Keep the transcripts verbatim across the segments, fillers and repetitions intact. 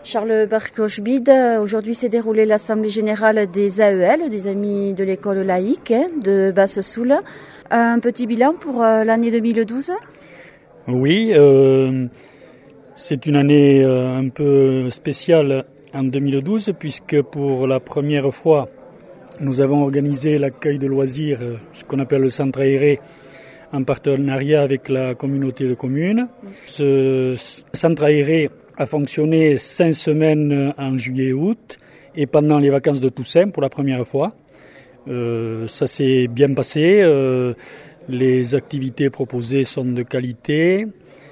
Charles Barcochbide, aujourd'hui s'est déroulée l'Assemblée Générale des A E L, des Amis de l'École Laïque de Basse-Soule. Un petit bilan pour l'année deux mille douze ? Oui, euh, c'est une année euh, un peu spéciale en deux mille douze puisque pour la première fois, nous avons organisé l'accueil de loisirs, ce qu'on appelle le centre aéré, en partenariat avec la communauté de communes. Ce centre aéré a fonctionné cinq semaines en juillet et août et pendant les vacances de Toussaint pour la première fois. Euh, ça s'est bien passé. Euh, les activités proposées sont de qualité.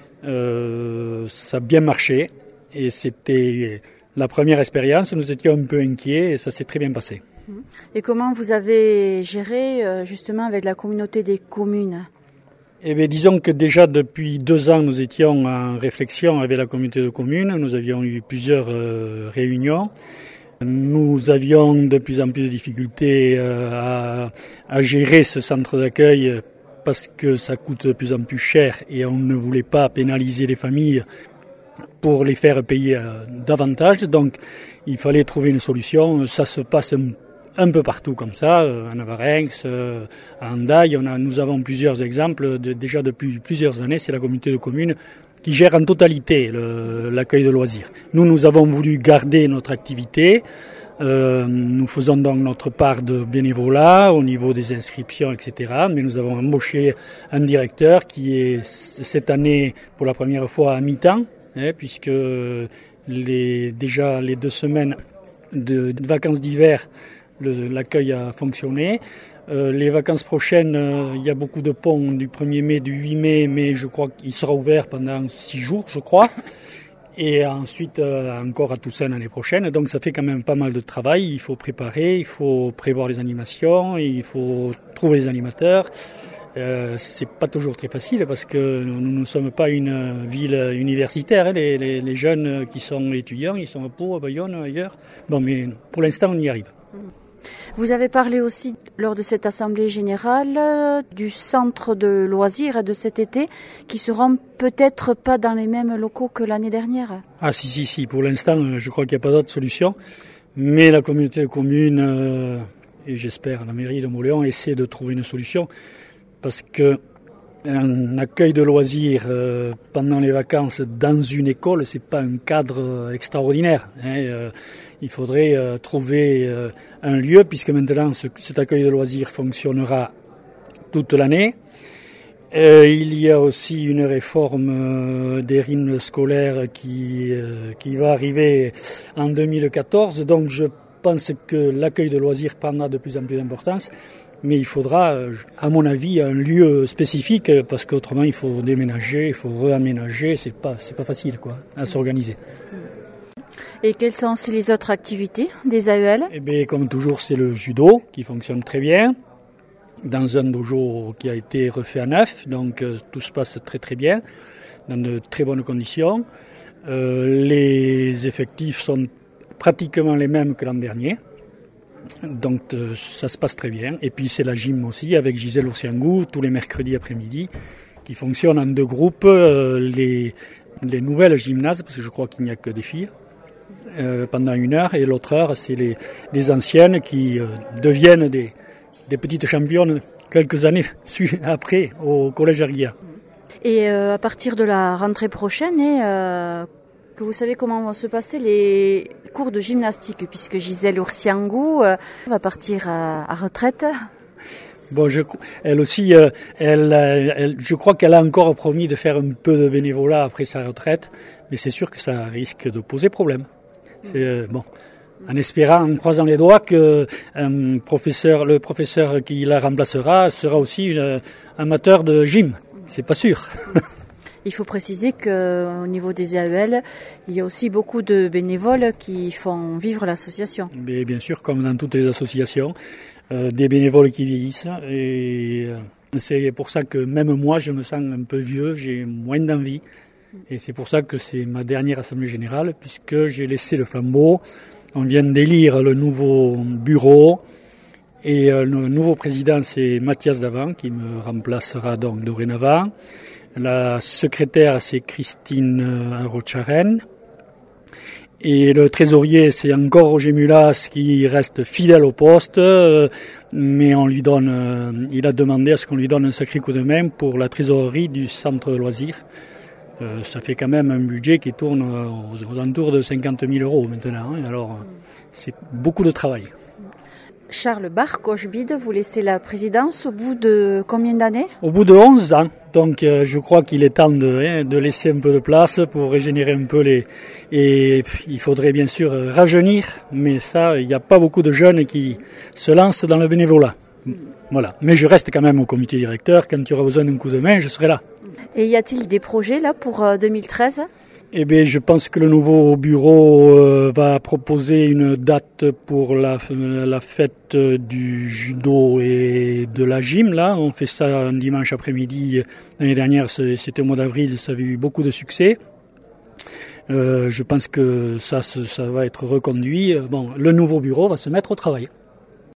Euh, ça a bien marché et c'était la première expérience. Nous étions un peu inquiets et ça s'est très bien passé. Et comment vous avez géré justement avec la communauté des communes ? Eh bien, disons que déjà depuis deux ans, nous étions en réflexion avec la communauté de communes. Nous avions eu plusieurs euh, réunions. Nous avions de plus en plus de difficultés euh, à, à gérer ce centre d'accueil parce que ça coûte de plus en plus cher et on ne voulait pas pénaliser les familles pour les faire payer euh, davantage. Donc, il fallait trouver une solution. Ça se passe un un peu partout comme ça, en Avarenx, à Hendaye. On a, nous avons plusieurs exemples. De, déjà depuis plusieurs années, c'est la communauté de communes qui gère en totalité le, l'accueil de loisirs. Nous, nous avons voulu garder notre activité. Euh, nous faisons donc notre part de bénévolat au niveau des inscriptions, et cetera. Mais nous avons embauché un directeur qui est cette année, pour la première fois, à mi-temps, hein, puisque les, déjà les deux semaines de, de vacances d'hiver, Le, l'accueil a fonctionné. Euh, les vacances prochaines, euh, il y a beaucoup de ponts du premier mai, du huit mai, mais je crois qu'il sera ouvert pendant six jours, je crois. Et ensuite, euh, encore à Toussaint l'année prochaine. Donc ça fait quand même pas mal de travail. Il faut préparer, il faut prévoir les animations, il faut trouver les animateurs. Euh, c'est pas toujours très facile parce que nous ne sommes pas une ville universitaire. Hein. Les, les, les jeunes qui sont étudiants, ils sont à Pau, à Bayonne, ailleurs. Bon, mais pour l'instant, on y arrive. Vous avez parlé aussi, lors de cette assemblée générale, du centre de loisirs de cet été, qui seront peut-être pas dans les mêmes locaux que l'année dernière. Ah si, si, si. Pour l'instant, je crois qu'il n'y a pas d'autre solution. Mais la communauté de communes, euh, et j'espère la mairie de Mauléon, essaie de trouver une solution. Parce que un accueil de loisirs euh, pendant les vacances dans une école, c'est pas un cadre extraordinaire. Hein, euh, il faudrait euh, trouver euh, un lieu, puisque maintenant ce, cet accueil de loisirs fonctionnera toute l'année. Euh, il y a aussi une réforme euh, des rythmes scolaires qui, euh, qui va arriver en deux mille quatorze, donc je pense que l'accueil de loisirs prendra de plus en plus d'importance. Mais il faudra, à mon avis, un lieu spécifique parce qu'autrement il faut déménager, il faut réaménager, c'est pas c'est pas facile quoi, à s'organiser. Et quelles sont les autres activités des A E L ? Eh bien, comme toujours, c'est le judo qui fonctionne très bien dans un dojo qui a été refait à neuf, donc euh, tout se passe très très bien, dans de très bonnes conditions. Euh, les effectifs sont pratiquement les mêmes que l'an dernier. Donc euh, ça se passe très bien. Et puis c'est la gym aussi avec Gisèle Oursiangou tous les mercredis après-midi qui fonctionne en deux groupes, euh, les, les nouvelles gymnases, parce que je crois qu'il n'y a que des filles, euh, pendant une heure, et l'autre heure c'est les, les anciennes qui euh, deviennent des, des petites championnes quelques années après au collège Arguière. Et euh, à partir de la rentrée prochaine, et, euh, que vous savez comment vont se passer les cours de gymnastique, puisque Gisèle Oursiangou euh, va partir à, à retraite. Bon, je, elle aussi, euh, elle, elle, je crois qu'elle a encore promis de faire un peu de bénévolat après sa retraite, mais c'est sûr que ça risque de poser problème. C'est euh, bon, en espérant, en croisant les doigts, que un professeur, le professeur qui la remplacera sera aussi une, amateur de gym. C'est pas sûr. Il faut préciser qu'au niveau des A E L, il y a aussi beaucoup de bénévoles qui font vivre l'association. Mais bien sûr, comme dans toutes les associations, euh, des bénévoles qui vieillissent. Et euh, c'est pour ça que même moi, je me sens un peu vieux, j'ai moins d'envie. Et c'est pour ça que c'est ma dernière assemblée générale, puisque j'ai laissé le flambeau. On vient d'élire le nouveau bureau. Et euh, le nouveau président, c'est Mathias Davant, qui me remplacera donc dorénavant. La secrétaire, c'est Christine Rocharen. Et le trésorier, c'est encore Roger Mulas qui reste fidèle au poste, euh, mais on lui donne, euh, il a demandé à ce qu'on lui donne un sacré coup de main pour la trésorerie du centre loisirs. Euh, ça fait quand même un budget qui tourne aux, aux alentours de cinquante mille euros maintenant. Hein, alors, euh, c'est beaucoup de travail. Charles Barre-Cochebide, vous laissez la présidence au bout de combien d'années ? Au bout de onze ans, donc euh, je crois qu'il est temps de, hein, de laisser un peu de place pour régénérer un peu les... Et il faudrait bien sûr rajeunir, mais ça, il n'y a pas beaucoup de jeunes qui se lancent dans le bénévolat. Voilà. Mais je reste quand même au comité directeur, quand il y aura besoin d'un coup de main, je serai là. Et y a-t-il des projets là pour deux mille treize ? Eh bien, je pense que le nouveau bureau euh, va proposer une date pour la, la fête du judo et de la gym. Là, on fait ça un dimanche après-midi. L'année dernière, c'était au mois d'avril, ça avait eu beaucoup de succès. Euh, je pense que ça, ça va être reconduit. Bon, le nouveau bureau va se mettre au travail.